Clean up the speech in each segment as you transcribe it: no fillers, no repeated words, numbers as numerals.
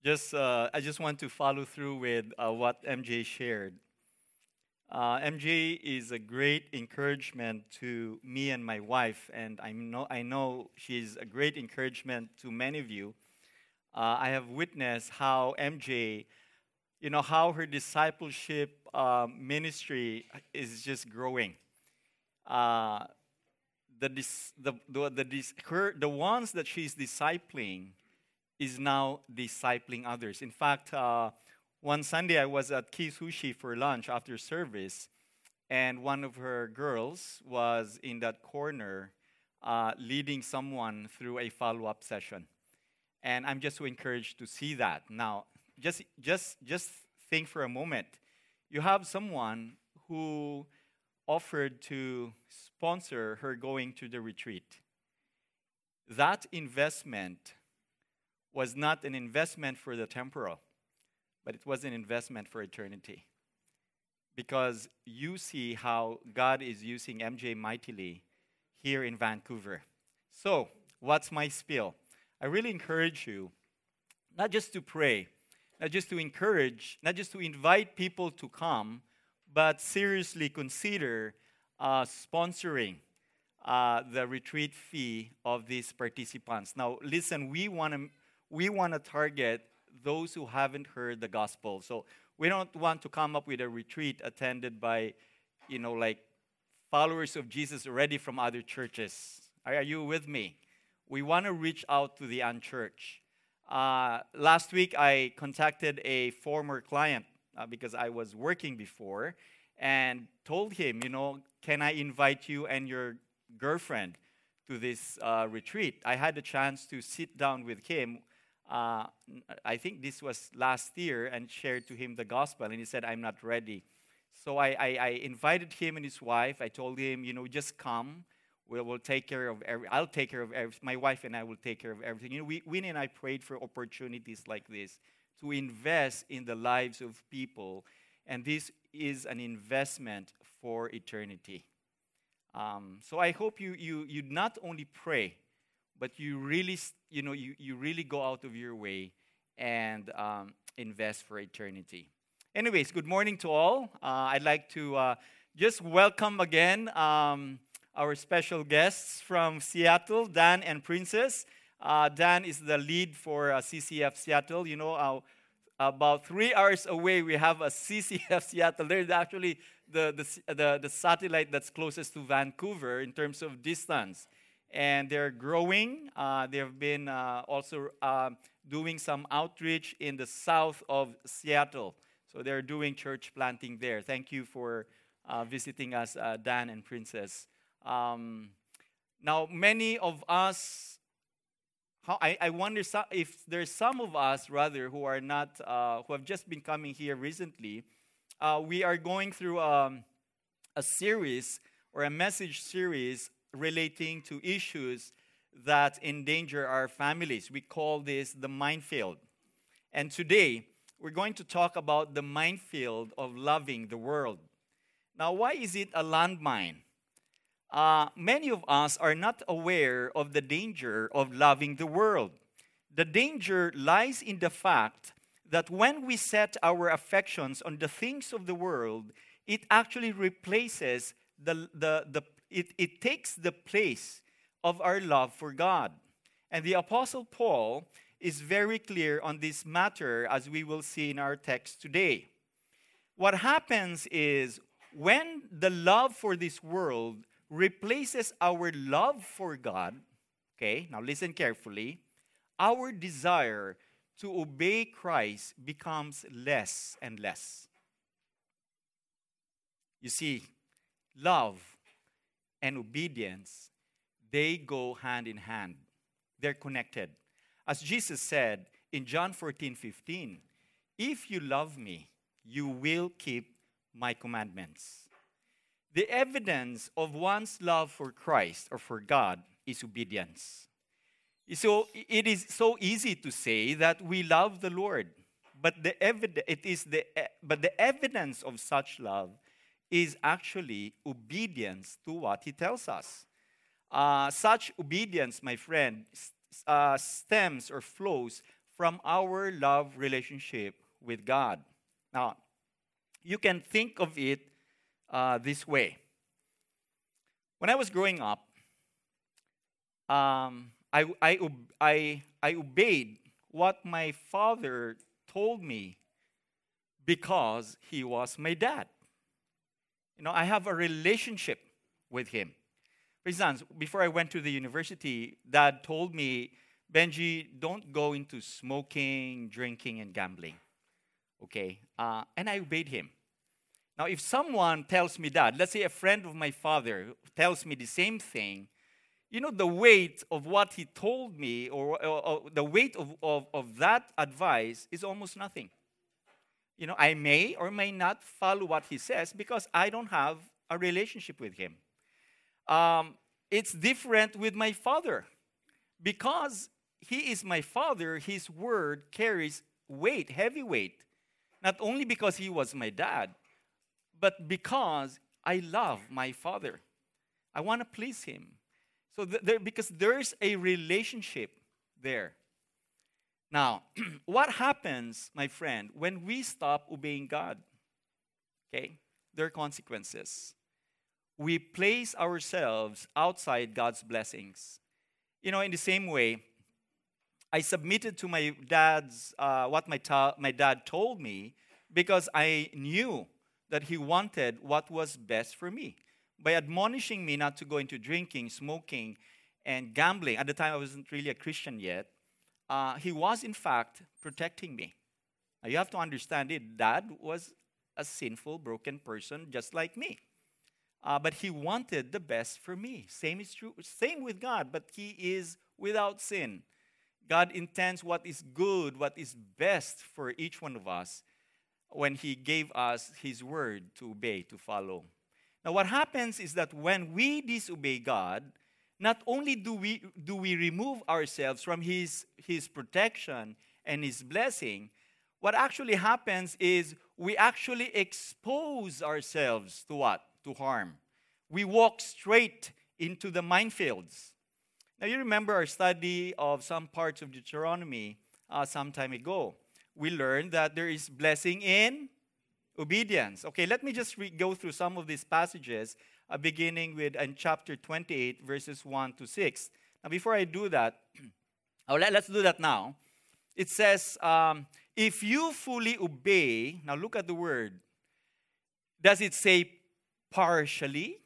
I just want to follow through with what MJ shared. MJ is a great encouragement to me and my wife, and I know she's a great encouragement to many of you. I have witnessed how MJ, how her discipleship ministry is just growing. Uh, the ones that she's discipling is now discipling others. In fact, one Sunday I was at Key Sushi for lunch after service, and one of her girls was in that corner leading someone through a follow-up session. And I'm just so encouraged to see that. Now, just think for a moment. You have someone who offered to sponsor her going to the retreat. That investment was not an investment for the temporal, but it was an investment for eternity. Because you see how God is using MJ mightily here in Vancouver. So, what's my spiel? I really encourage you not just to pray, not just to encourage, not just to invite people to come, but seriously consider sponsoring the retreat fee of these participants. Now, listen, we want to target those who haven't heard the gospel. So we don't want to come up with a retreat attended by, like followers of Jesus already from other churches. Are you with me? We want to reach out to the unchurched. Last week, I contacted a former client because I was working before and told him, can I invite you and your girlfriend to this retreat? I had the chance to sit down with him. I think this was last year, and shared to him the gospel, and he said, I'm not ready. So I invited him and his wife. I told him, just come. We'll take care of I'll take care of everything. My wife and I will take care of everything. Winnie and I prayed for opportunities like this to invest in the lives of people, and this is an investment for eternity. So I hope you not only pray, but you really you really go out of your way and invest for eternity. Anyways, good morning to all. I'd like to just welcome again our special guests from Seattle, Dan and Princess. Dan is the lead for CCF Seattle. About 3 hours away, we have a CCF Seattle. There's actually the satellite that's closest to Vancouver in terms of distance. And they're growing. They've been also doing some outreach in the south of Seattle. So they're doing church planting there. Thank you for visiting us, Dan and Princess. Now, many of us, I wonder if there's some of us, rather, who are not, who have just been coming here recently. We are going through a series or a message series relating to issues that endanger our families. We call this the minefield. And today, we're going to talk about the minefield of loving the world. Now, why is it a landmine? Many of us are not aware of the danger of loving the world. The danger lies in the fact that when we set our affections on the things of the world, it actually replaces it takes the place of our love for God. And the Apostle Paul is very clear on this matter, as we will see in our text today. What happens is when the love for this world replaces our love for God, okay, now listen carefully, our desire to obey Christ becomes less and less. You see, love and obedience, they go hand in hand. They're connected. As Jesus said in John 14:15, if you love me, you will keep my commandments. The evidence of one's love for Christ or for God is obedience. So it is so easy to say that we love the Lord, but the evidence of such love is actually obedience to what He tells us. Such obedience, my friend, stems or flows from our love relationship with God. Now, you can think of it this way. When I was growing up, I obeyed what my father told me because he was my dad. I have a relationship with him. For instance, before I went to the university, Dad told me, Benji, don't go into smoking, drinking, and gambling. Okay? And I obeyed him. Now, if someone tells me that, let's say a friend of my father tells me the same thing, the weight of what he told me or the weight of that advice is almost nothing. I may or may not follow what he says because I don't have a relationship with him. It's different with my father. Because he is my father, his word carries weight, heavy weight. Not only because he was my dad, but because I love my father. I want to please him. So because there's a relationship there. Now, what happens, my friend, when we stop obeying God? Okay, there are consequences. We place ourselves outside God's blessings. In the same way, I submitted to my dad's what my dad told me because I knew that he wanted what was best for me. By admonishing me not to go into drinking, smoking, and gambling, at the time I wasn't really a Christian yet, he was in fact protecting me. Now you have to understand it. Dad was a sinful, broken person just like me. But he wanted the best for me. Same is true. Same with God, but he is without sin. God intends what is good, what is best for each one of us when he gave us his word to obey, to follow. Now what happens is that when we disobey God, not only do we remove ourselves from his protection and his blessing, what actually happens is we actually expose ourselves to what? To harm. We walk straight into the minefields. Now you remember our study of some parts of Deuteronomy some time ago. We learned that there is blessing in obedience. Okay, let me just go through some of these passages, beginning with in chapter 28, verses 1 to 6. Now before I do that, let's do that now. It says, if you fully obey, now look at the word. Does it say partially?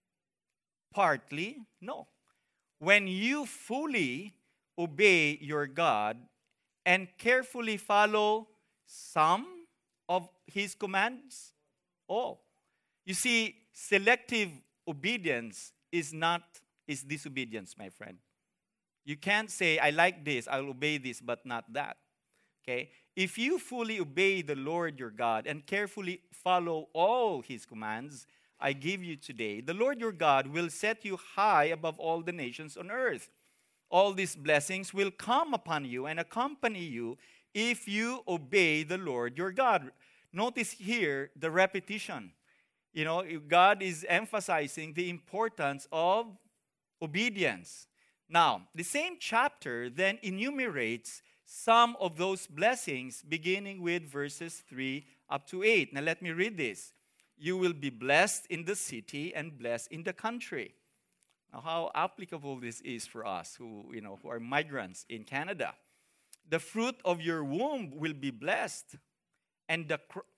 Partly? No. When you fully obey your God and carefully follow some of his commands, all. You see, selective obedience is disobedience, my friend. You can't say, I like this, I'll obey this, but not that. Okay? If you fully obey the Lord your God and carefully follow all his commands I give you today, the Lord your God will set you high above all the nations on earth. All these blessings will come upon you and accompany you if you obey the Lord your God. Notice here the repetition. God is emphasizing the importance of obedience. Now, the same chapter then enumerates some of those blessings beginning with verses 3 up to 8. Now, let me read this. You will be blessed in the city and blessed in the country. Now, how applicable this is for us who are migrants in Canada. The fruit of your womb will be blessed, and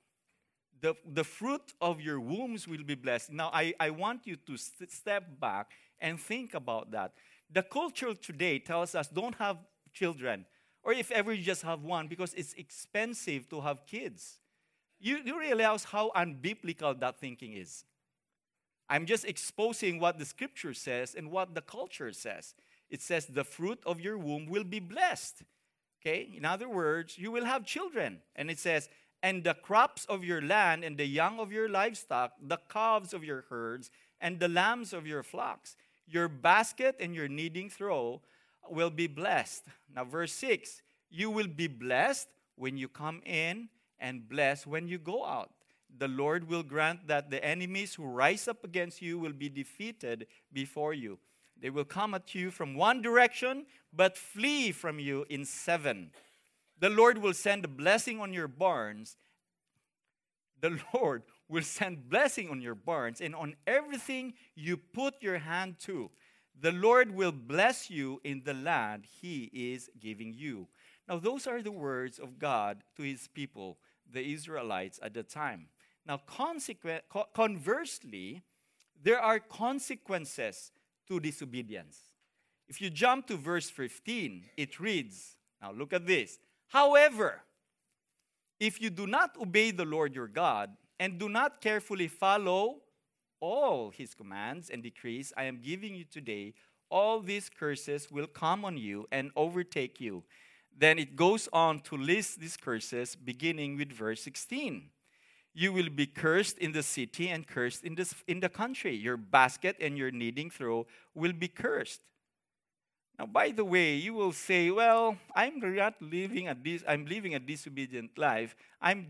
the fruit of your wombs will be blessed. Now, I want you to step back and think about that. The culture today tells us don't have children, or if ever you just have one, because it's expensive to have kids. You realize how unbiblical that thinking is. I'm just exposing what the scripture says and what the culture says. It says the fruit of your womb will be blessed. Okay? In other words, you will have children. And it says, and the crops of your land and the young of your livestock, the calves of your herds, and the lambs of your flocks, your basket and your kneading trough will be blessed. Now, verse 6, you will be blessed when you come in and blessed when you go out. The Lord will grant that the enemies who rise up against you will be defeated before you. They will come at you from one direction, but flee from you in seven. The Lord will send a blessing on your barns. The Lord will send blessing on your barns and on everything you put your hand to. The Lord will bless you in the land He is giving you. Now, those are the words of God to His people, the Israelites at the time. Now, conversely, there are consequences to disobedience. If you jump to verse 15, it reads, now look at this. However, if you do not obey the Lord your God and do not carefully follow all His commands and decrees I am giving you today, all these curses will come on you and overtake you. Then it goes on to list these curses, beginning with verse 16. You will be cursed in the city and cursed in the country. Your basket and your kneading trough will be cursed. Now, by the way, you will say, well, I'm living a disobedient life. I'm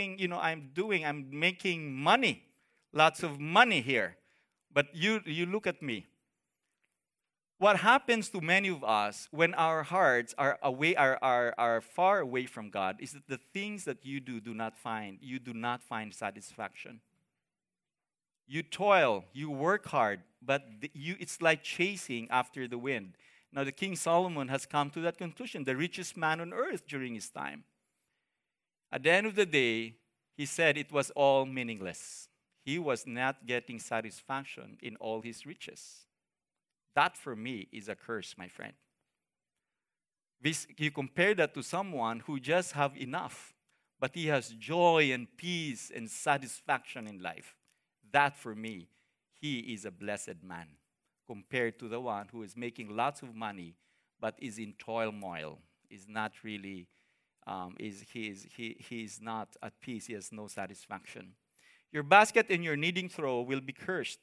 making money, lots of money here. But you look at me. What happens to many of us when our hearts are far away from God is that the things that you do not find satisfaction. You toil, you work hard, but it's like chasing after the wind. Now, the King Solomon has come to that conclusion, the richest man on earth during his time. At the end of the day, he said it was all meaningless. He was not getting satisfaction in all his riches. That, for me, is a curse, my friend. You compare that to someone who just have enough, but he has joy and peace and satisfaction in life. That, for me, he is a blessed man, compared to the one who is making lots of money, but is in turmoil, is not really, he is not at peace. He has no satisfaction. Your basket and your kneading trough will be cursed.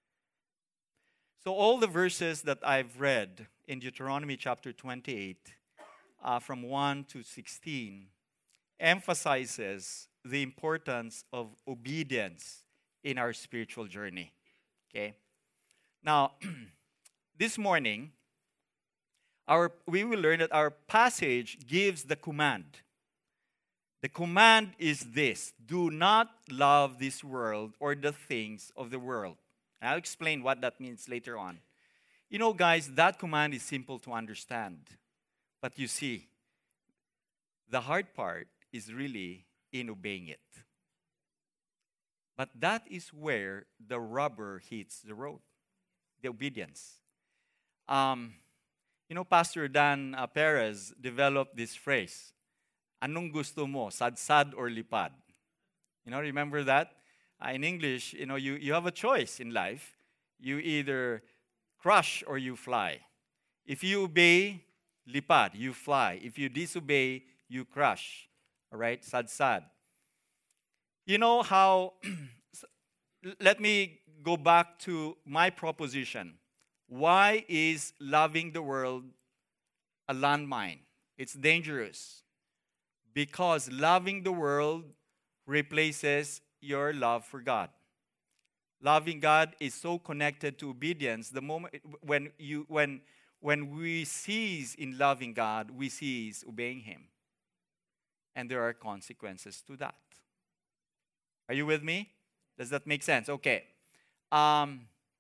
So all the verses that I've read in Deuteronomy chapter 28, from 1 to 16, emphasizes the importance of obedience in our spiritual journey. Okay? Now, this morning, we will learn that our passage gives the command. The command is this: do not love this world or the things of the world. I'll explain what that means later on. You know, guys, that command is simple to understand. But you see, the hard part is really in obeying it. But that is where the rubber hits the road, the obedience. Pastor Dan Perez developed this phrase, anong gusto mo, sad-sad or lipad? Remember that? In English, you have a choice in life. You either crush or you fly. If you obey, lipad, you fly. If you disobey, you crush. All right? Sad. You know how, let me go back to my proposition. Why is loving the world a landmine? It's dangerous. Because loving the world replaces your love for God. Loving God is so connected to obedience. The moment when we cease in loving God, we cease obeying Him. And there are consequences to that. Are you with me? Does that make sense? Okay. Now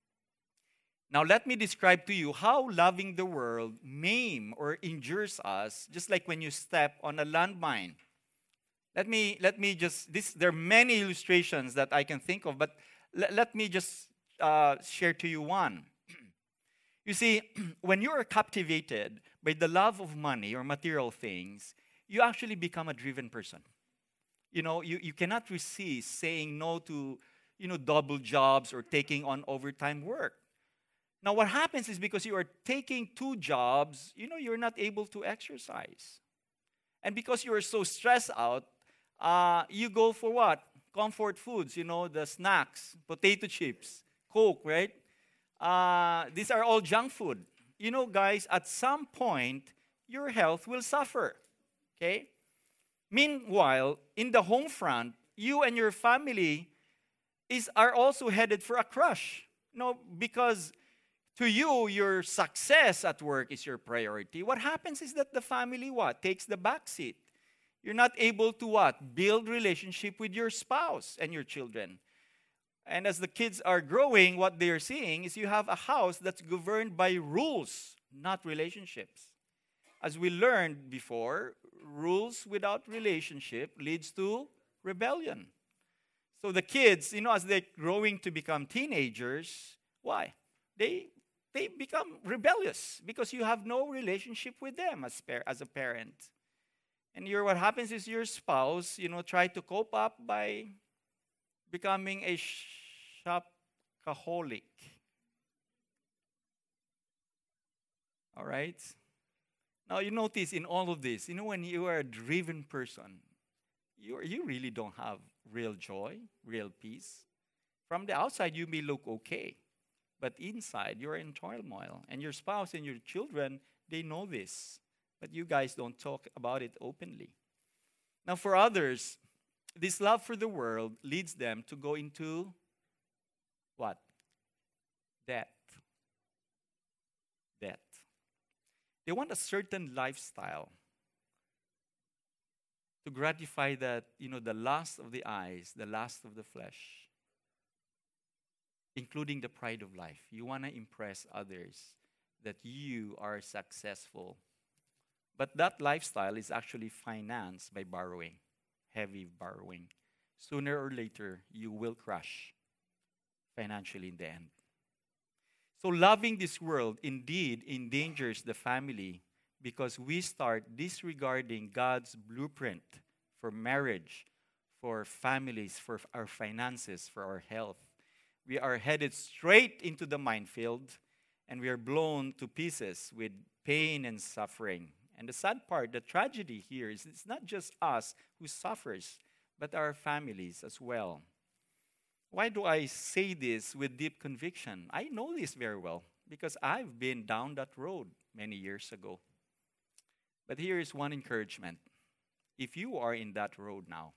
let me describe to you how loving the world maim or injures us, just like when you step on a landmine. Let me just, there are many illustrations that I can think of, but let me just share to you one. You see, when you are captivated by the love of money or material things, you actually become a driven person. You cannot resist saying no to, double jobs or taking on overtime work. Now, what happens is because you are taking two jobs, you're not able to exercise. And because you are so stressed out, you go for what? Comfort foods, the snacks, potato chips, Coke, right? These are all junk food. Guys, at some point, your health will suffer, okay? Meanwhile, in the home front, you and your family are also headed for a crush, because to you, your success at work is your priority. What happens is that the family takes the back seat. You're not able to what? Build relationship with your spouse and your children. And as the kids are growing, what they're seeing is you have a house that's governed by rules, not relationships. As we learned before, rules without relationship leads to rebellion. So the kids, as they're growing to become teenagers, why? They become rebellious because you have no relationship with them as a parent. And what happens is your spouse, try to cope up by becoming a shopaholic. All right? Now you notice in all of this, when you are a driven person, you really don't have real joy, real peace. From the outside, you may look okay, but inside, you're in turmoil. And your spouse and your children, they know this, but you guys don't talk about it openly. Now, for others, this love for the world leads them to go into what? Debt. Debt. They want a certain lifestyle to gratify that, the lust of the eyes, the lust of the flesh, including the pride of life. You want to impress others that you are successful. But that lifestyle is actually financed by borrowing, heavy borrowing. Sooner or later, you will crash financially in the end. So loving this world indeed endangers the family because we start disregarding God's blueprint for marriage, for families, for our finances, for our health. We are headed straight into the minefield and we are blown to pieces with pain and suffering. And the sad part, the tragedy here is it's not just us who suffers, but our families as well. Why do I say this with deep conviction? I know this very well because I've been down that road many years ago. But here is one encouragement. If you are in that road now,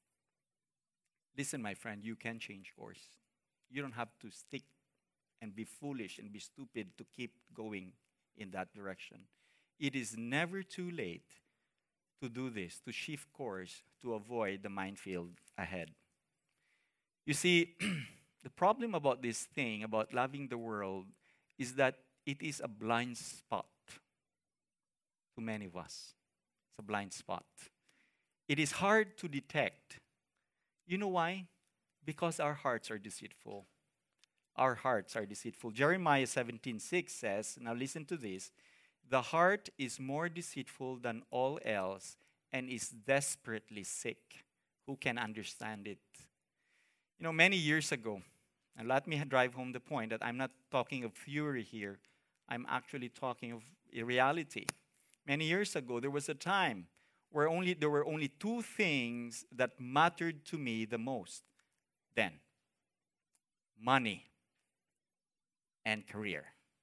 listen, my friend, you can change course. You don't have to stick and be foolish and be stupid to keep going in that direction. It is never too late to do this, to shift course, to avoid the minefield ahead. You see, the problem about this thing, about loving the world, is that it is a blind spot to many of us. It's a blind spot. It is hard to detect. You know why? Because our hearts are deceitful. Our hearts are deceitful. Jeremiah 17:6 says, now listen to this, the heart is more deceitful than all else and is desperately sick. Who can understand it? Many years ago, and let me drive home the point that I'm not talking of theory here. I'm actually talking of a reality. Many years ago, there was a time where there were only two things that mattered to me the most then. Money and career.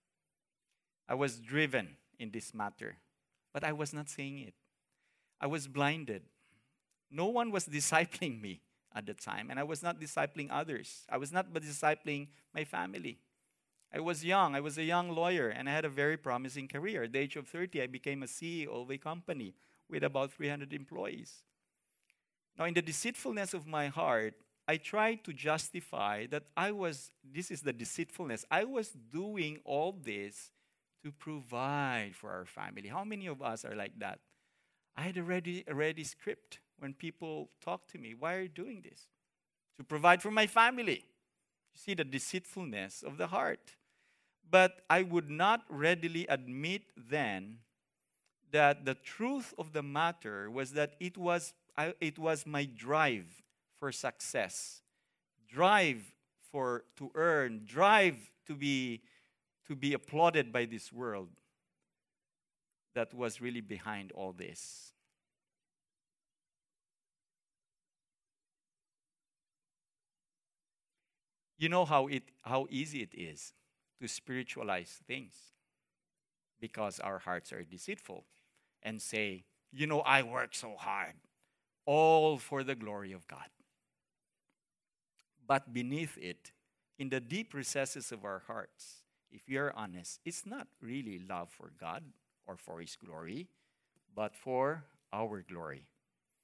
I was driven in this matter, but I was not saying it. I was blinded. No one was discipling me at the time, and I was not discipling others. I was not discipling my family. I was young. I was a young lawyer, and I had a very promising career. At the age of 30, I became a CEO of a company with about 300 employees. Now, in the deceitfulness of my heart, I tried to justify that this is the deceitfulness. I was doing all this to provide for our family. How many of us are like that? I had a ready script when people talk to me. Why are you doing this? To provide for my family. You see the deceitfulness of the heart. But I would not readily admit then that the truth of the matter was that it was my drive for success, drive to earn, drive to be applauded by this world that was really behind all this. You know how easy it is to spiritualize things because our hearts are deceitful and say, I work so hard, all for the glory of God. But beneath it, in the deep recesses of our hearts, if we are honest, it's not really love for God or for His glory, but for our glory.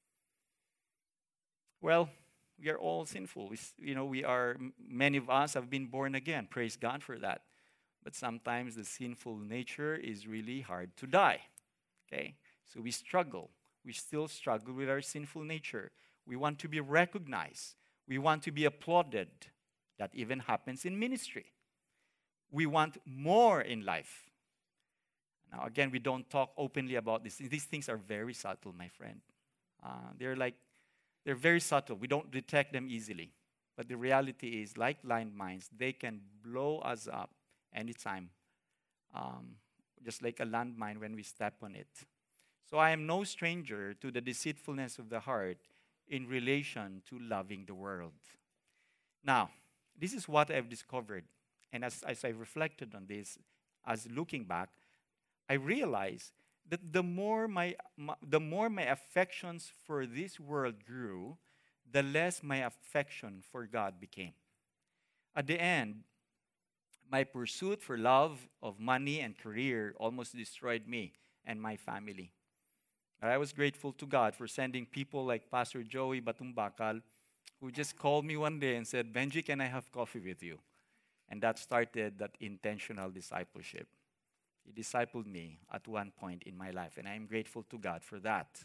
Well, we are all sinful. Many of us have been born again. Praise God for that. But sometimes the sinful nature is really hard to die. Okay? So we struggle. We still struggle with our sinful nature. We want to be recognized. We want to be applauded. That even happens in ministry. We want more in life. Now, again, we don't talk openly about this. These things are very subtle, my friend. They're very subtle. We don't detect them easily. But the reality is, like landmines, they can blow us up anytime, just like a landmine when we step on it. So I am no stranger to the deceitfulness of the heart in relation to loving the world. Now, this is what I've discovered. And as I reflected on this, as looking back, I realized that the more my affections for this world grew, the less my affection for God became. At the end, my pursuit for love of money and career almost destroyed me and my family. But I was grateful to God for sending people like Pastor Joey Batumbakal, who just called me one day and said, "Benji, can I have coffee with you?" And that started that intentional discipleship. He discipled me at one point in my life, and I am grateful to God for that.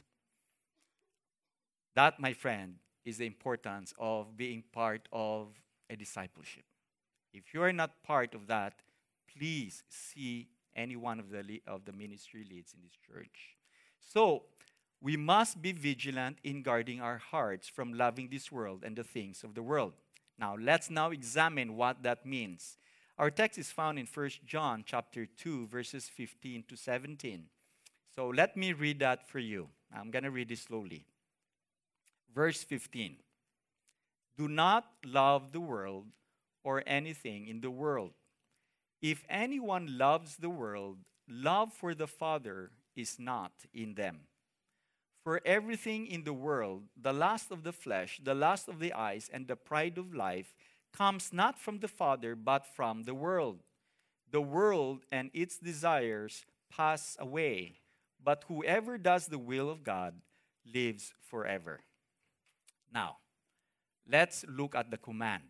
That, my friend, is the importance of being part of a discipleship. If you are not part of that, please see any one of the ministry leads in this church. So, we must be vigilant in guarding our hearts from loving this world and the things of the world. Now, let's now examine what that means. Our text is found in 1 John chapter 2, verses 15 to 17. So let me read that for you. I'm going to read it slowly. Verse 15. Do not love the world or anything in the world. If anyone loves the world, love for the Father is not in them. For everything in the world, the lust of the flesh, the lust of the eyes, and the pride of life, comes not from the Father, but from the world. The world and its desires pass away, but whoever does the will of God lives forever. Now, let's look at the command.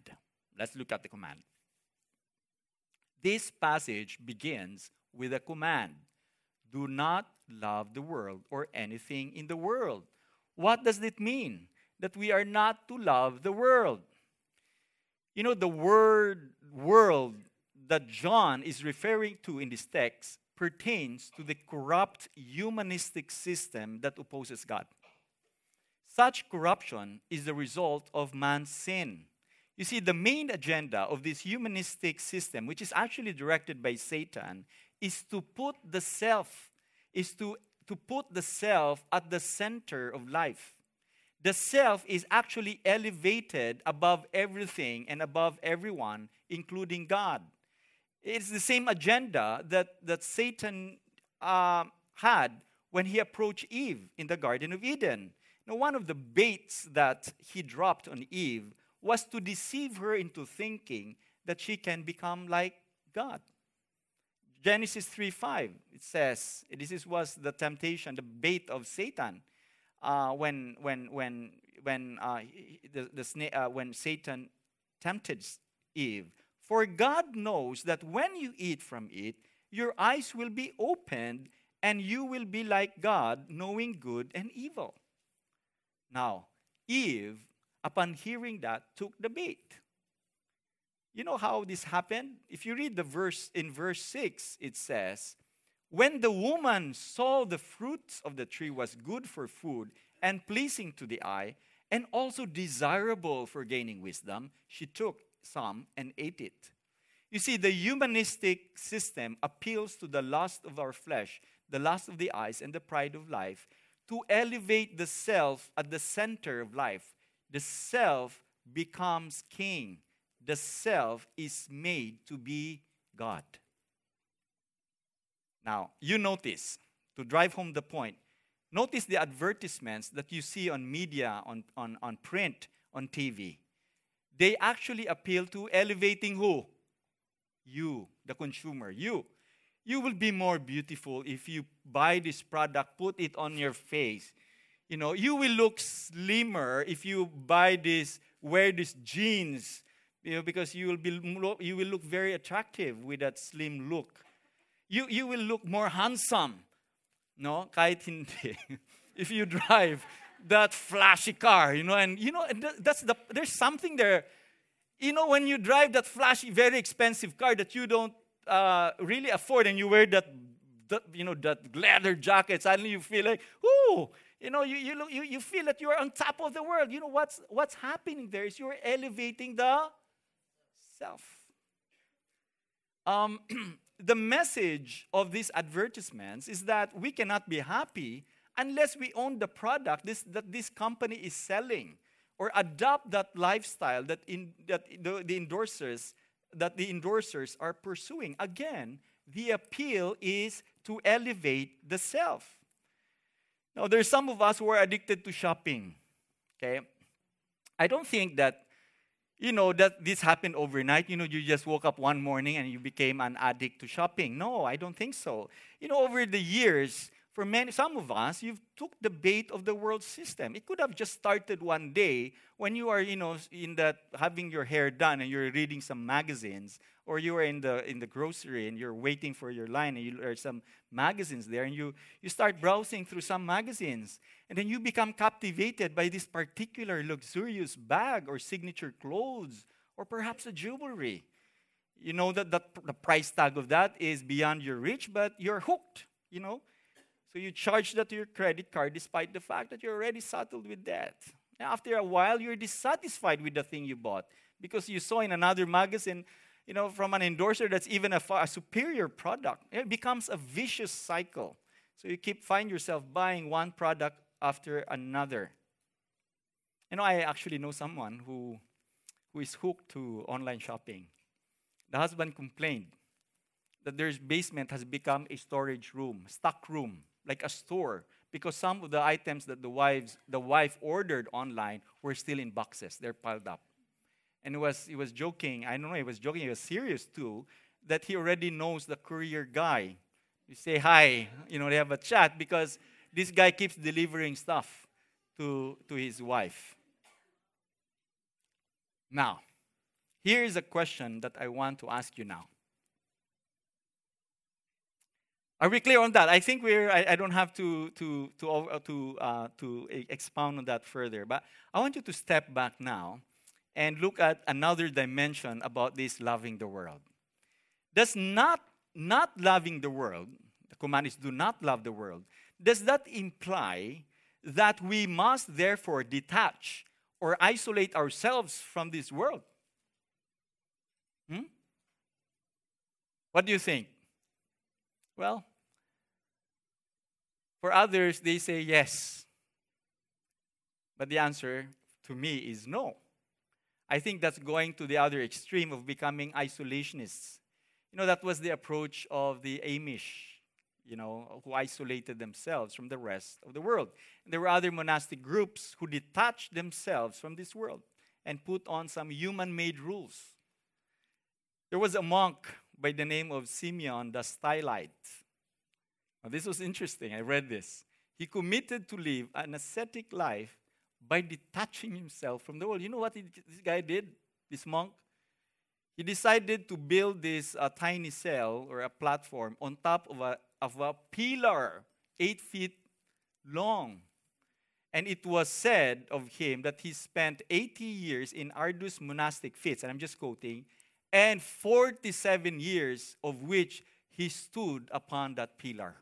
This passage begins with a command. Do not love the world or anything in the world. What does it mean? That we are not to love the world. You know, the word world that John is referring to in this text pertains to the corrupt humanistic system that opposes God. Such corruption is the result of man's sin. You see, the main agenda of this humanistic system, which is actually directed by Satan, is to put the self, at the center of life. The self is actually elevated above everything and above everyone, including God. It's the same agenda that Satan had when he approached Eve in the Garden of Eden. Now, one of the baits that he dropped on Eve was to deceive her into thinking that she can become like God. Genesis 3:5, it says, this was the temptation, the bait of Satan. When Satan tempted Eve. For God knows that when you eat from it, your eyes will be opened and you will be like God, knowing good and evil. Now, Eve, upon hearing that, took the bait. You know how this happened? If you read the verse in verse 6, it says, when the woman saw the fruits of the tree was good for food and pleasing to the eye, and also desirable for gaining wisdom, she took some and ate it. You see, the humanistic system appeals to the lust of our flesh, the lust of the eyes, and the pride of life to elevate the self at the center of life. The self becomes king. The self is made to be God. Now, you notice, to drive home the point, notice the advertisements that you see on media, on print, on TV. They actually appeal to elevating who? You, the consumer. You will be more beautiful if you buy this product, put it on your face. You will look slimmer if you wear these jeans, because you will look very attractive with that slim look. You will look more handsome, no? Kahit hindi. If you drive that flashy car, and there's something there. When you drive that flashy, very expensive car that you don't really afford, and you wear that leather jacket, suddenly you feel like, ooh, you feel that you are on top of the world. What's happening there is you're elevating the self. The message of these advertisements is that we cannot be happy unless we own the product that this company is selling, or adopt that lifestyle that the endorsers are pursuing. Again, the appeal is to elevate the self. Now, there's some of us who are addicted to shopping. Okay, I don't think that that this happened overnight. You just woke up one morning and you became an addict to shopping. No, I don't think so. Over the years, for some of us, you've took the bait of the world system. It could have just started one day when you are, in that having your hair done and you're reading some magazines, or you are in the grocery and you're waiting for your line and there are some magazines there, and you start browsing through some magazines, and then you become captivated by this particular luxurious bag or signature clothes or perhaps a jewelry. You know that the price tag of that is beyond your reach, but you're hooked, So you charge that to your credit card despite the fact that you're already settled with debt. Now, after a while, you're dissatisfied with the thing you bought because you saw in another magazine, from an endorser that's even a superior product. It becomes a vicious cycle. So you find yourself buying one product after another. I actually know someone who is hooked to online shopping. The husband complained that their basement has become a storage room, stock room, like a store, because some of the items that the wife ordered online were still in boxes. They're piled up. And he was joking. I don't know, he was joking. He was serious too, that he already knows the courier guy. You say hi, they have a chat because this guy keeps delivering stuff to his wife. Now, here is a question that I want to ask you now. Are we clear on that? I think I don't have to expound on that further, but I want you to step back now and look at another dimension about this loving the world. Does not loving the world, the command is do not love the world, does that imply that we must therefore detach or isolate ourselves from this world? What do you think? Well, for others, they say yes. But the answer to me is no. I think that's going to the other extreme of becoming isolationists. That was the approach of the Amish, who isolated themselves from the rest of the world. And there were other monastic groups who detached themselves from this world and put on some human-made rules. There was a monk by the name of Simeon the Stylite. Now, this was interesting. I read this. He committed to live an ascetic life by detaching himself from the world. You know what this guy did, this monk? He decided to build this tiny cell or a platform on top of a pillar 8 feet long. And it was said of him that he spent 80 years in arduous monastic feats, and I'm just quoting, and 47 years of which he stood upon that pillar.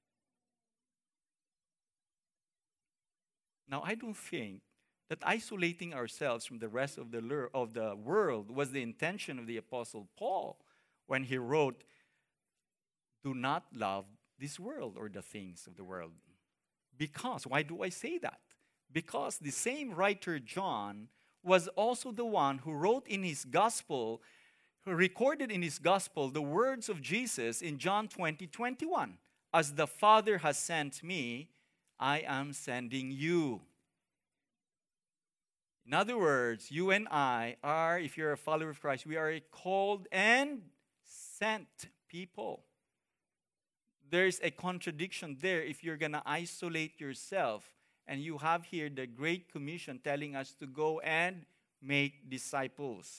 Now, I don't think that isolating ourselves from the rest of the world was the intention of the Apostle Paul when he wrote, "Do not love this world or the things of the world." Because, why do I say that? Because the same writer, John, was also the one who wrote in his gospel, who recorded in his gospel the words of Jesus in John 20:21. "As the Father has sent me, I am sending you." In other words, you and I are, if you're a follower of Christ, we are a called and sent people. There's a contradiction there if you're going to isolate yourself And you have here the Great Commission telling us to go and make disciples.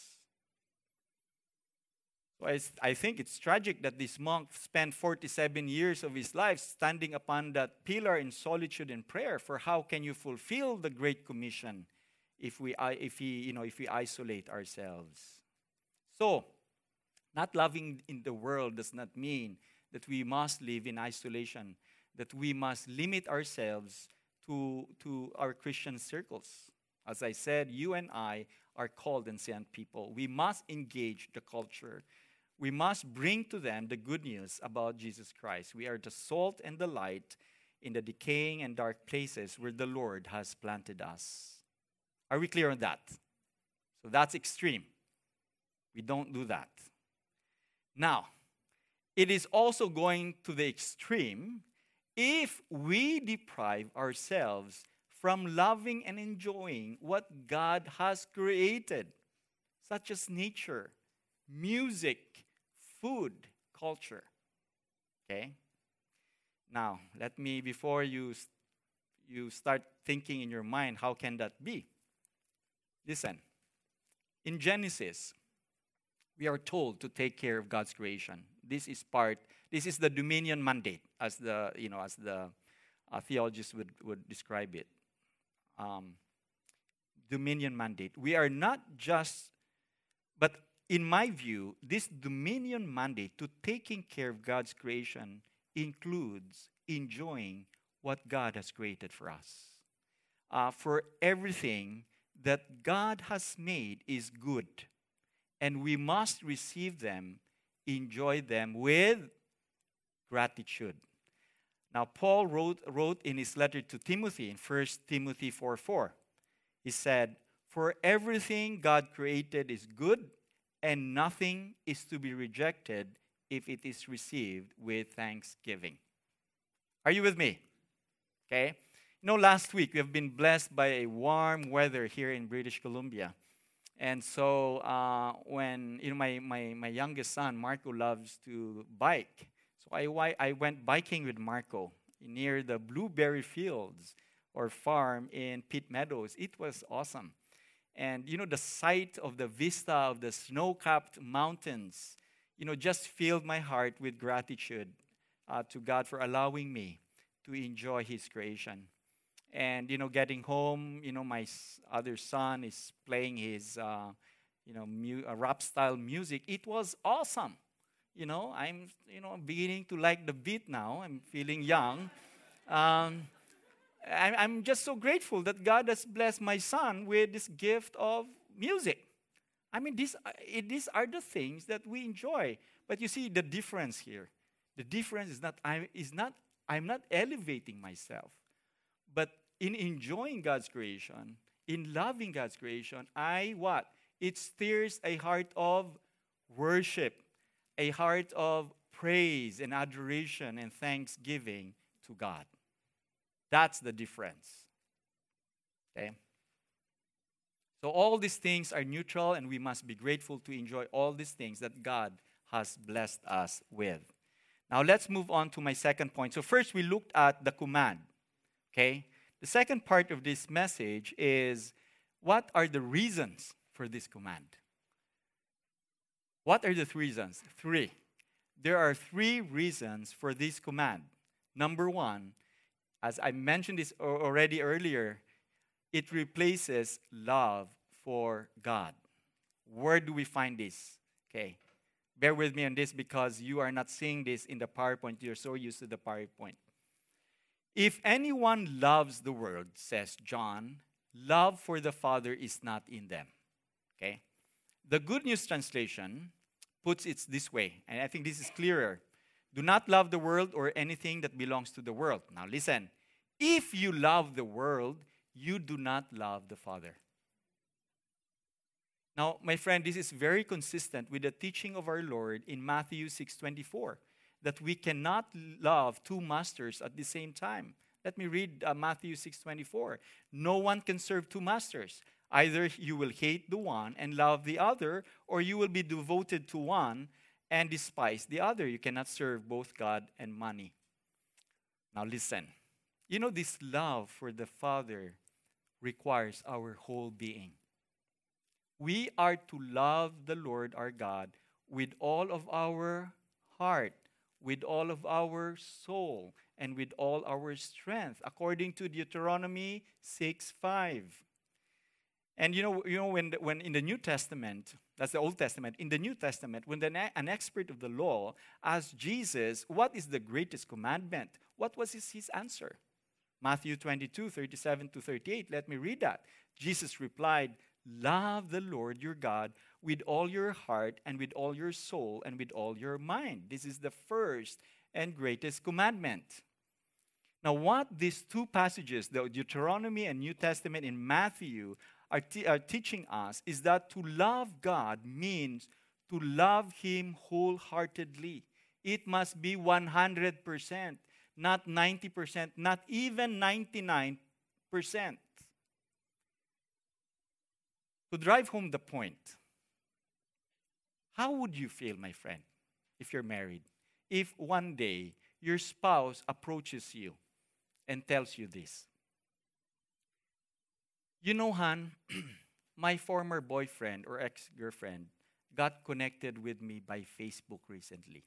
So I think it's tragic that this monk spent 47 years of his life standing upon that pillar in solitude and prayer. For how can you fulfill the Great Commission if we isolate ourselves? So, not loving in the world does not mean that we must live in isolation, that we must limit ourselves to our Christian circles. As I said, you and I are called and sent people. We must engage the culture. We must bring to them the good news about Jesus Christ. We are the salt and the light in the decaying and dark places where the Lord has planted us. Are we clear on that? So that's extreme. We don't do that. Now, it is also going to the extreme if we deprive ourselves from loving and enjoying what God has created, such as nature, music, food, culture. Okay? Now, before you start thinking in your mind, how can that be? Listen, in Genesis, we are told to take care of God's creation. This is the dominion mandate, as the theologists would describe it. Dominion mandate. We are not just, but in my view, this dominion mandate to taking care of God's creation includes enjoying what God has created for us. For everything that God has made is good, and we must receive them, enjoy them with gratitude. Now, Paul wrote in his letter to Timothy in 1 Timothy 4:4. He said, "For everything God created is good, and nothing is to be rejected if it is received with thanksgiving." Are you with me? Okay. Last week we have been blessed by a warm weather here in British Columbia. And so when my youngest son, Marco, loves to bike. So I went biking with Marco near the blueberry fields or farm in Pitt Meadows. It was awesome. And, the sight of the vista of the snow-capped mountains, just filled my heart with gratitude to God for allowing me to enjoy His creation. And, getting home, my other son is playing his, rap-style music. It was awesome. I'm, beginning to like the beat now. I'm feeling young. I'm just so grateful that God has blessed my son with this gift of music. I mean, these are the things that we enjoy. But you see the difference here. The difference is I'm not elevating myself. But in enjoying God's creation, in loving God's creation, it stirs a heart of worship, a heart of praise and adoration and thanksgiving to God. That's the difference. Okay? So all these things are neutral, and we must be grateful to enjoy all these things that God has blessed us with. Now let's move on to my second point. So first we looked at the command. Okay? The second part of this message is, what are the reasons for this command? What are the reasons? 3. There are 3 reasons for this command. Number 1, as I mentioned this already earlier, it replaces love for God. Where do we find this? Okay. Bear with me on this because you are not seeing this in the PowerPoint. You're so used to the PowerPoint. If anyone loves the world, says John, love for the Father is not in them. Okay? The Good News Translation puts it this way, and I think this is clearer. Do not love the world or anything that belongs to the world. Now listen, if you love the world, you do not love the Father. Now, my friend, this is very consistent with the teaching of our Lord in Matthew 6:24, that we cannot love 2 masters at the same time. Let me read Matthew 6:24. No one can serve 2 masters. Either you will hate the one and love the other, or you will be devoted to one and despise the other. You cannot serve both God and money. Now listen. You know, this love for the Father requires our whole being. We are to love the Lord our God with all of our heart, with all of our soul, and with all our strength, according to Deuteronomy 6:5. And when in the New Testament, that's the Old Testament, in the New Testament, when an expert of the law asked Jesus, what is the greatest commandment? What was his answer? Matthew 22:37-38. Let me read that. Jesus replied, love the Lord your God with all your heart and with all your soul and with all your mind. This is the first and greatest commandment. Now, what these two passages, the Deuteronomy and New Testament in Matthew, are teaching us is that to love God means to love Him wholeheartedly. It must be 100%, not 90%, not even 99%. To drive home the point, how would you feel, my friend, if you're married, if one day your spouse approaches you and tells you this? You know, Han, my former boyfriend or ex-girlfriend got connected with me by Facebook recently.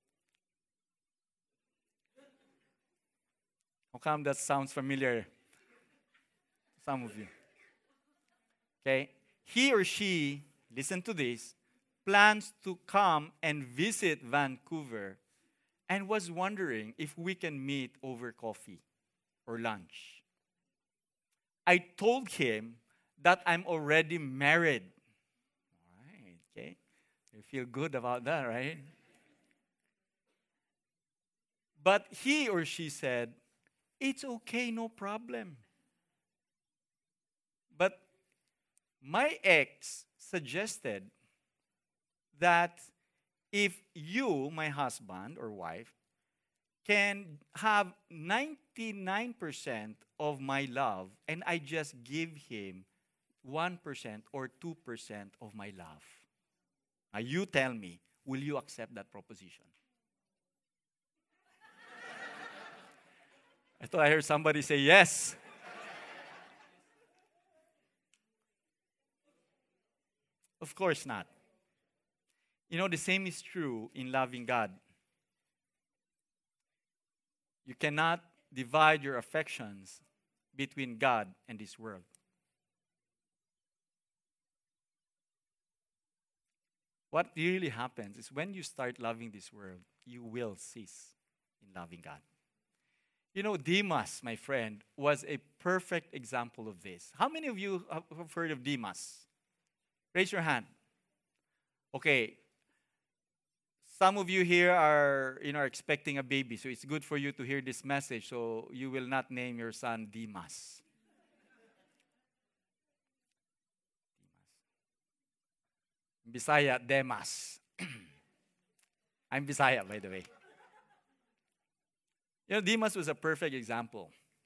How come that sounds familiar? Some of you. Okay? He or she, listen to this, plans to come and visit Vancouver and was wondering if we can meet over coffee or lunch. I told him that I'm already married. All right, okay? You feel good about that, right? But he or she said, it's okay, no problem. But my ex suggested that if you, my husband or wife, can have 99% of my love and I just give him 1% or 2% of my love. Now you tell me, will you accept that proposition? I thought I heard somebody say yes. Of course not. You know, the same is true in loving God. You cannot divide your affections between God and this world. What really happens is when you start loving this world, you will cease in loving God. You know, Demas, my friend, was a perfect example of this. How many of you have heard of Demas? Raise your hand. Okay. Some of you here are, expecting a baby, so it's good for you to hear this message, so you will not name your son Demas. Bisaya, Demas. I'm Bisaya, by the way. Demas was a perfect example.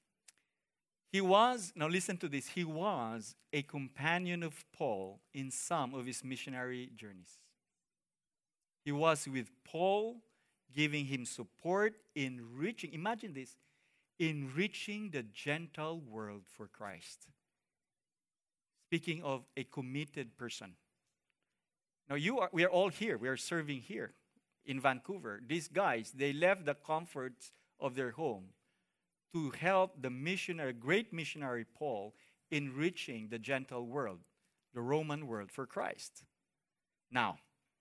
Now listen to this, he was a companion of Paul in some of his missionary journeys. He was with Paul, giving him support in imagine this, enriching the Gentile world for Christ. Speaking of a committed person. Now we are all here, we are serving here in Vancouver. These guys, they left the comforts of their home to help the great missionary Paul, enriching the Gentile world, the Roman world for Christ. Now,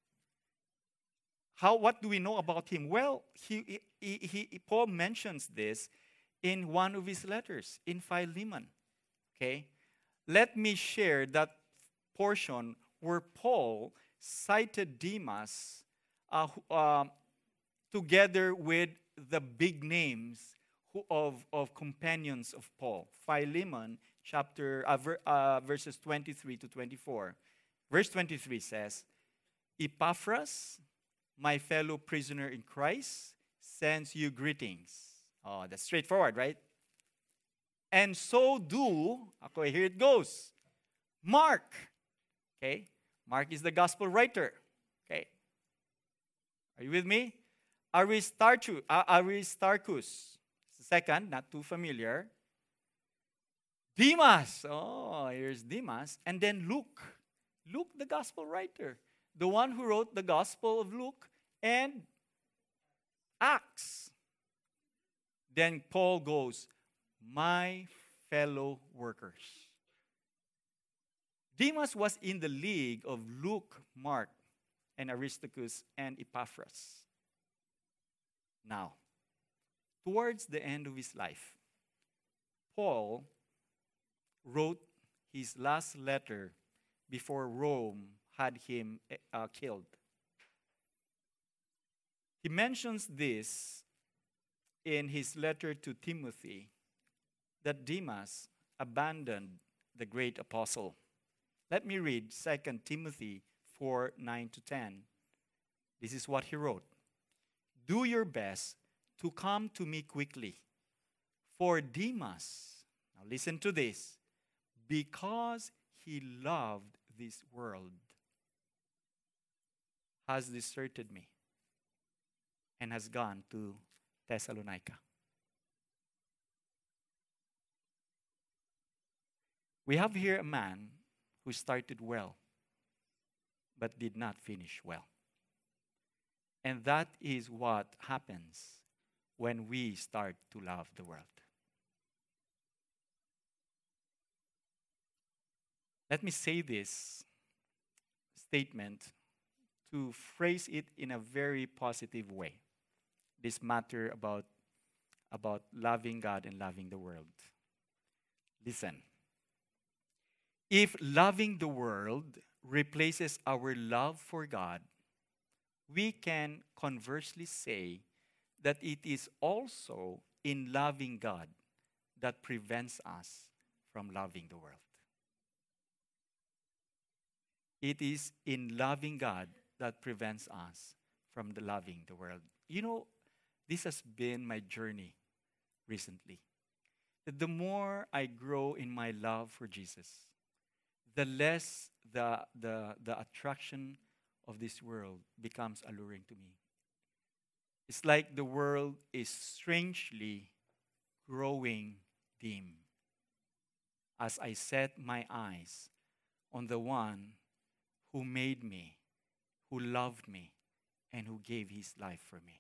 what do we know about him? Well, Paul mentions this in one of his letters, in Philemon. Okay? Let me share that portion where Paul cited Demas together with the big names of companions of Paul. Philemon, verses 23 to 24. Verse 23 says, Epaphras, my fellow prisoner in Christ, sends you greetings. Oh, that's straightforward, right? And so do, okay, here it goes, Mark. Okay? Mark is the gospel writer. Okay? Are you with me? Aristarchus, Second, not too familiar, Demas. Oh, here's Demas. And then Luke. Luke, the gospel writer. The one who wrote the Gospel of Luke and Acts. Then Paul goes, my fellow workers. Demas was in the league of Luke, Mark, and Aristarchus and Epaphras. Now, towards the end of his life, Paul wrote his last letter before Rome had him killed. He mentions this in his letter to Timothy, that Demas abandoned the great apostle. Let me read 2 Timothy 4, 9 to 10. This is what he wrote. Do your best to come to me quickly, for Demas, now listen to this, because he loved this world, has deserted me and has gone to Thessalonica. We have here a man who started well, but did not finish well. And that is what happens when we start to love the world. Let me say this statement to phrase it in a very positive way. This matter about loving God and loving the world. Listen. If loving the world replaces our love for God, we can conversely say that it is also in loving God that prevents us from loving the world. It is in loving God that prevents us from loving the world. You know, this has been my journey recently. That the more I grow in my love for Jesus, the less the attraction of this world becomes alluring to me. It's like the world is strangely growing dim as I set my eyes on the one who made me, who loved me, and who gave his life for me.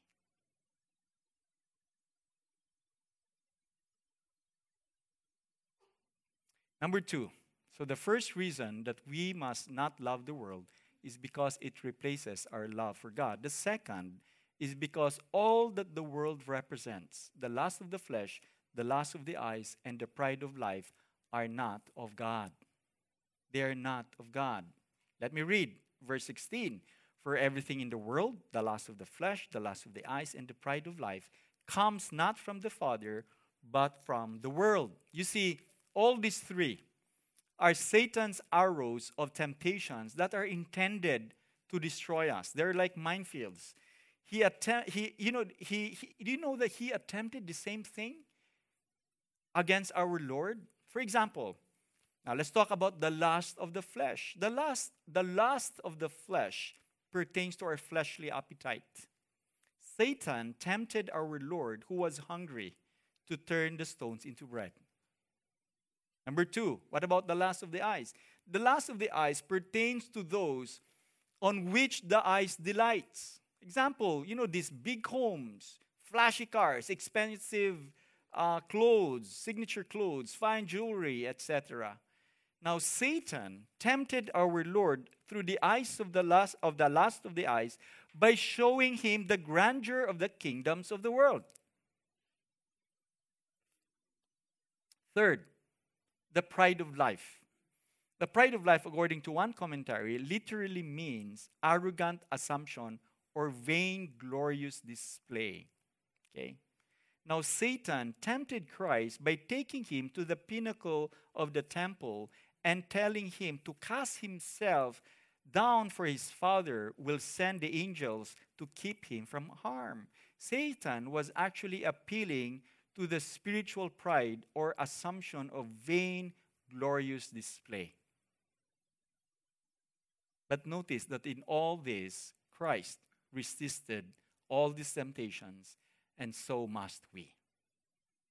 Number two, so the first reason that we must not love the world is because it replaces our love for God. The second is because all that the world represents, the lust of the flesh, the lust of the eyes, and the pride of life, are not of God. They are not of God. Let me read verse 16. For everything in the world, the lust of the flesh, the lust of the eyes, and the pride of life, comes not from the Father, but from the world. You see, all these three are Satan's arrows of temptations that are intended to destroy us. They're like minefields. Do you know that he attempted the same thing against our Lord? For example, now let's talk about the lust of the flesh. The lust of the flesh pertains to our fleshly appetite. Satan tempted our Lord, who was hungry, to turn the stones into bread. Number two, what about the lust of the eyes? The lust of the eyes pertains to those on which the eyes delights. Example, these big homes, flashy cars, expensive clothes, signature clothes, fine jewelry, etc. Now, Satan tempted our Lord through the eyes of the lust of the eyes by showing him the grandeur of the kingdoms of the world. Third, the pride of life. The pride of life, according to one commentary, literally means arrogant assumption or vainglorious display. Okay? Now, Satan tempted Christ by taking him to the pinnacle of the temple and telling him to cast himself down, for his Father will send the angels to keep him from harm. Satan was actually appealing to the spiritual pride or assumption of vain, glorious display. But notice that in all this, Christ resisted all these temptations, and so must we.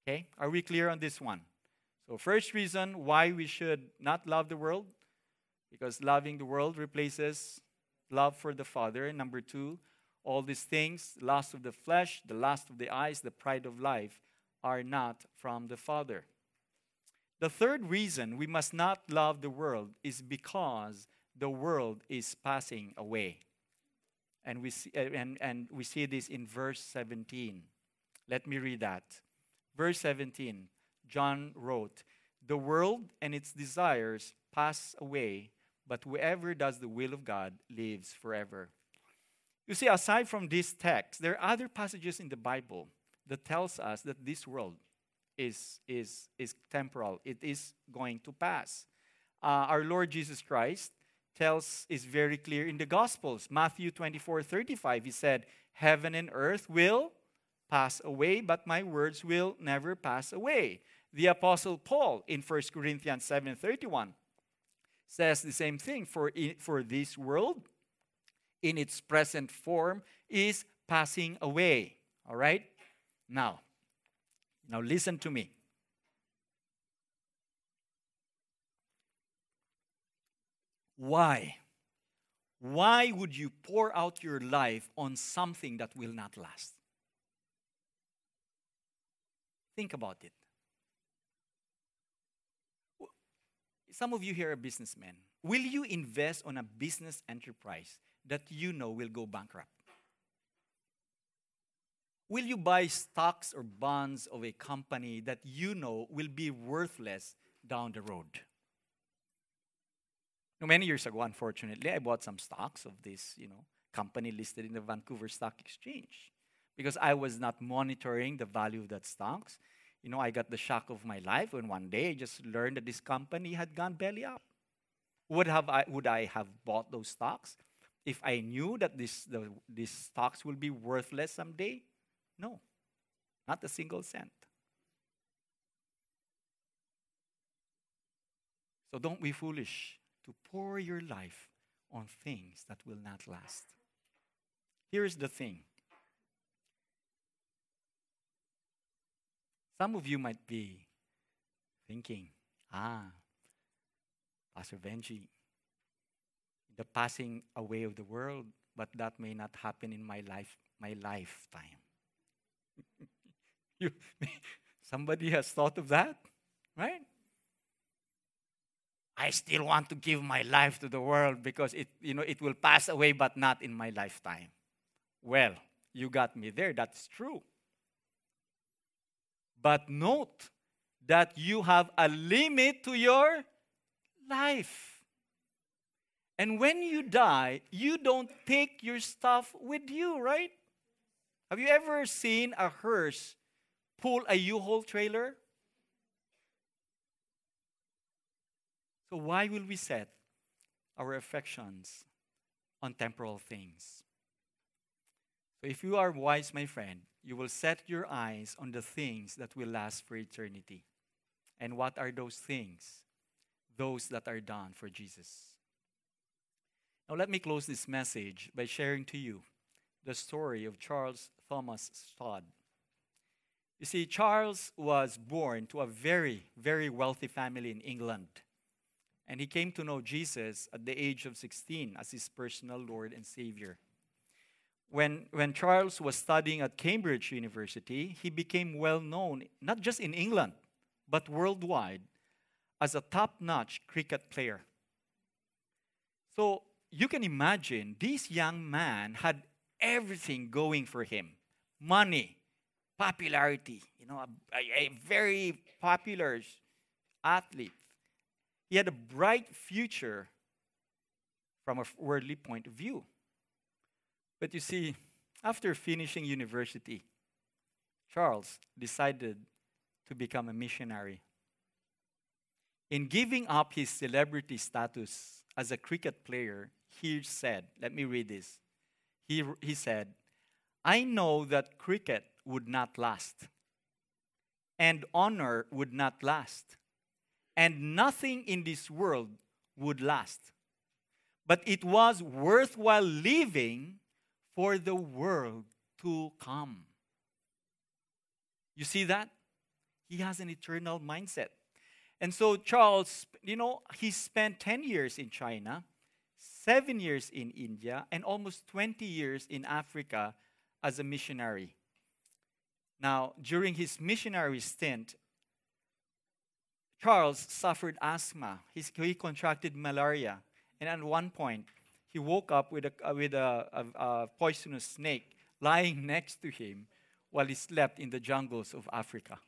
Okay? Are we clear on this one? So first reason why we should not love the world, because loving the world replaces love for the Father. And number two, all these things, lust of the flesh, the lust of the eyes, the pride of life, are not from the Father. The third reason we must not love the world is because the world is passing away. And we see this in verse 17. Let me read that. Verse 17, John wrote, "The world and its desires pass away, but whoever does the will of God lives forever." You see, aside from this text, there are other passages in the Bible that tells us that this world is temporal. It is going to pass. Our Lord Jesus Christ is very clear in the Gospels. Matthew 24:35, he said, "Heaven and earth will pass away, but my words will never pass away." The Apostle Paul in 1 Corinthians 7:31 says the same thing. For this world, in its present form, is passing away. All right? Now listen to me. Why? Why would you pour out your life on something that will not last? Think about it. Some of you here are businessmen. Will you invest on a business enterprise that you know will go bankrupt? Will you buy stocks or bonds of a company that you know will be worthless down the road? Many years ago, unfortunately, I bought some stocks of this, company listed in the Vancouver Stock Exchange because I was not monitoring the value of that stocks. I got the shock of my life when one day I just learned that this company had gone belly up. Would I have bought those stocks if I knew that these stocks will be worthless someday? No, not a single cent. So don't be foolish to pour your life on things that will not last. Here's the thing. Some of you might be thinking, Pastor Benji, the passing away of the world, but that may not happen in my lifetime. Somebody has thought of that, right? I still want to give my life to the world because it will pass away, but not in my lifetime. Well, you got me there. That's true. But note that you have a limit to your life. And when you die, you don't take your stuff with you, right? Have you ever seen a hearse pull a U-Haul trailer? So why will we set our affections on temporal things? So if you are wise, my friend, you will set your eyes on the things that will last for eternity. And what are those things? Those that are done for Jesus. Now let me close this message by sharing to you the story of Charles Thomas Stodd. You see, Charles was born to a very, very wealthy family in England. And he came to know Jesus at the age of 16 as his personal Lord and Savior. When Charles was studying at Cambridge University, he became well known, not just in England, but worldwide, as a top-notch cricket player. So you can imagine this young man had everything going for him. Money, popularity, a very popular athlete. He had a bright future from a worldly point of view. But you see, after finishing university, Charles decided to become a missionary. In giving up his celebrity status as a cricket player, he said, let me read this. He said, "I know that cricket would not last, and honor would not last, and nothing in this world would last. But it was worthwhile living for the world to come." You see that? He has an eternal mindset. And so Charles, he spent 10 years in China, 7 years in India, and almost 20 years in Africa as a missionary. Now, during his missionary stint, Charles suffered asthma. He contracted malaria. And at one point, he woke up with a poisonous snake lying next to him while he slept in the jungles of Africa.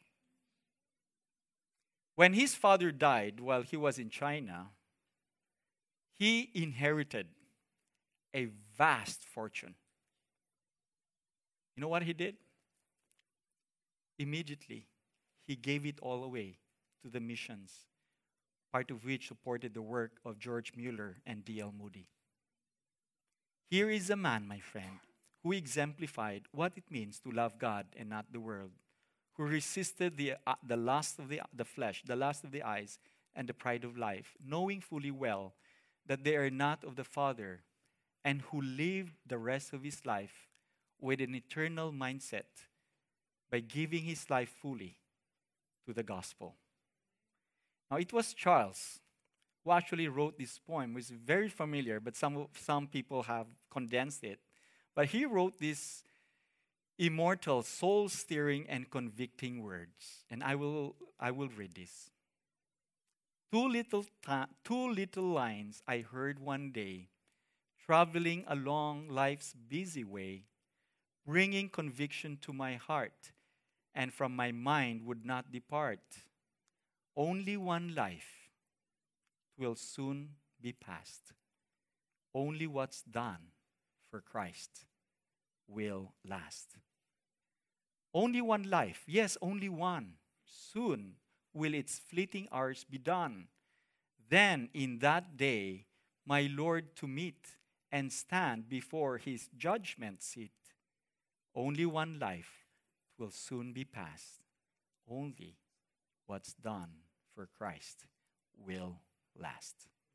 When his father died while he was in China, he inherited a vast fortune. You know what he did? Immediately, he gave it all away to the missions, part of which supported the work of George Mueller and D.L. Moody. Here is a man, my friend, who exemplified what it means to love God and not the world, who resisted the lust of the flesh, the lust of the eyes, and the pride of life, knowing fully well that they are not of the Father, and who lived the rest of his life with an eternal mindset by giving his life fully to the gospel. Now, it was Charles who actually wrote this poem, which is very familiar, but some people have condensed it. But he wrote these immortal, soul-stirring, and convicting words. And I will read this. Two little lines I heard one day, traveling along life's busy way, bringing conviction to my heart, and from my mind would not depart. Only one life will soon be past. Only what's done for Christ will last. Only one life, yes, only one. Soon will its fleeting hours be done. Then in that day, my Lord to meet and stand before his judgment seat. Only one life will soon be past. Only what's done for Christ will last.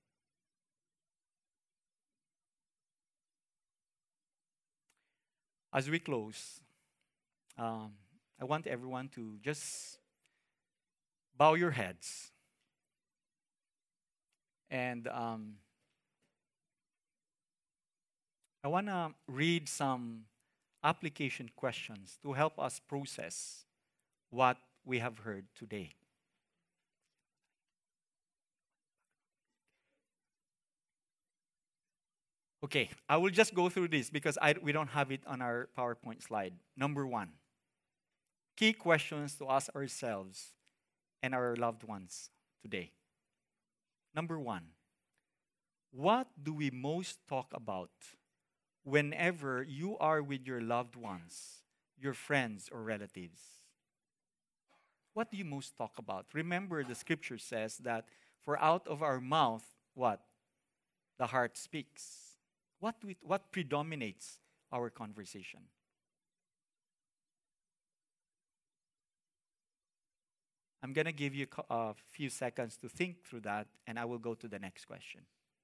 As we close, I want everyone to just bow your heads. And I want to read some application questions to help us process what we have heard today. Okay, I will just go through this because we don't have it on our PowerPoint slide. Number 1, key questions to ask ourselves and our loved ones today. Number 1, what do we most talk about whenever you are with your loved ones, your friends, or relatives? What do you most talk about? Remember, the scripture says that for out of our mouth, what? The heart speaks. What predominates our conversation? I'm going to give you a few seconds to think through that, and I will go to the next question.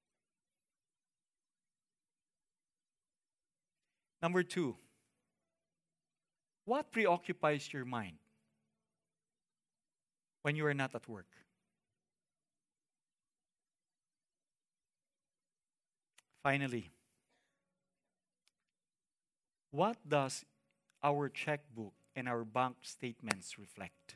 Number 2, what preoccupies your mind when you are not at work? Finally, what does our checkbook and our bank statements reflect?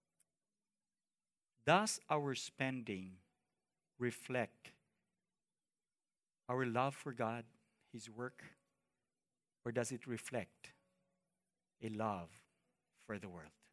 Does our spending reflect our love for God, His work, or does it reflect a love for the world?